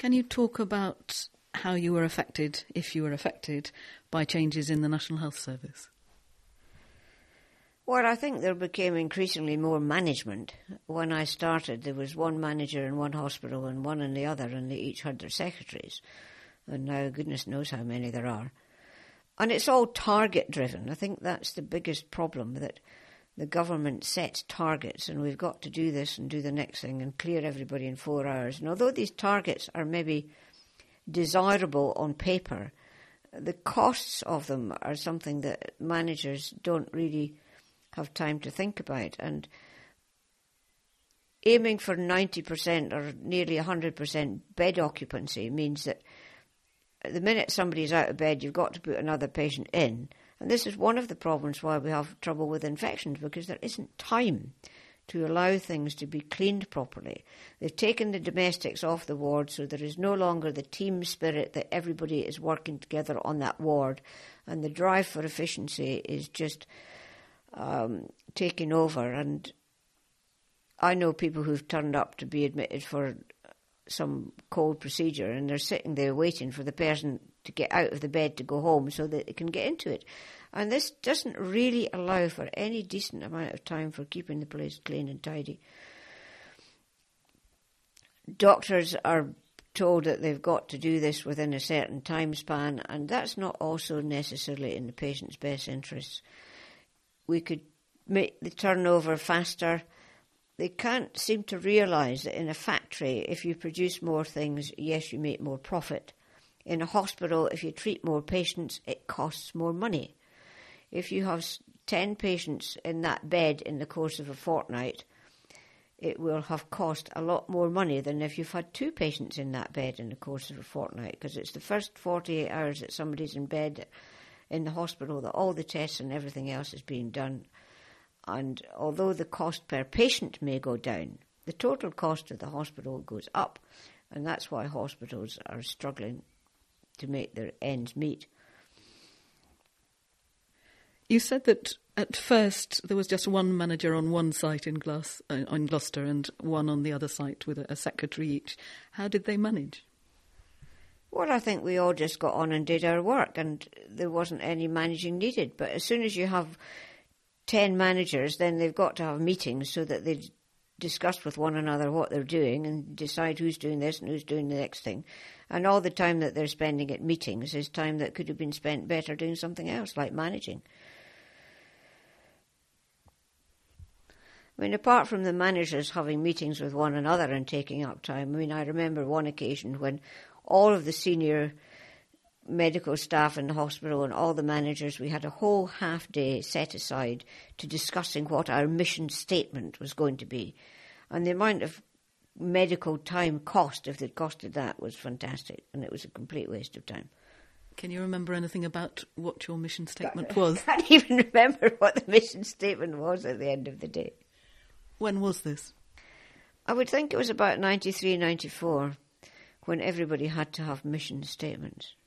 Can you talk about how you were affected, if you were affected, by changes in the National Health Service? Well, I think there became increasingly more management. When I started, there was one manager in one hospital and one in the other, and they each had their secretaries. And now goodness knows how many there are. And it's all target-driven. I think that's the biggest problem, that the government sets targets and we've got to do this and do the next thing and clear everybody in 4 hours. And although these targets are maybe desirable on paper, the costs of them are something that managers don't really have time to think about. And aiming for 90% or nearly 100% bed occupancy means that the minute somebody's out of bed, you've got to put another patient in. And this is one of the problems why we have trouble with infections, because there isn't time to allow things to be cleaned properly. They've taken the domestics off the ward, so there is no longer the team spirit that everybody is working together on that ward, and the drive for efficiency is just taking over. And I know people who've turned up to be admitted for some cold procedure, and they're sitting there waiting for the person to get out of the bed to go home so that they can get into it. And this doesn't really allow for any decent amount of time for keeping the place clean and tidy. Doctors are told that they've got to do this within a certain time span, and that's not also necessarily in the patient's best interests. We could make the turnover faster. They can't seem to realise that in a factory, if you produce more things, yes, you make more profit. In a hospital, if you treat more patients, it costs more money. If you have 10 patients in that bed in the course of a fortnight, it will have cost a lot more money than if you've had 2 patients in that bed in the course of a fortnight, because it's the first 48 hours that somebody's in bed in the hospital that all the tests and everything else is being done. And although the cost per patient may go down, the total cost of the hospital goes up, and that's why hospitals are struggling to make their ends meet. You said that at first there was just one manager on one site in Gloucester and one on the other site with a secretary each. How did they manage? Well, I think we all just got on and did our work, and there wasn't any managing needed. But as soon as you have 10 managers, then they've got to have meetings so that they discuss with one another what they're doing and decide who's doing this and who's doing the next thing. And all the time that they're spending at meetings is time that could have been spent better doing something else, like managing. I mean, apart from the managers having meetings with one another and taking up time, I mean, I remember one occasion when all of the senior medical staff in the hospital and all the managers, we had a whole half day set aside to discussing what our mission statement was going to be. And the amount of medical time cost, if it costed that, was fantastic, and it was a complete waste of time. Can you remember anything about what your mission statement was? I can't even remember what the mission statement was at the end of the day. When was this? I would think it was about 93, 94, when everybody had to have mission statements.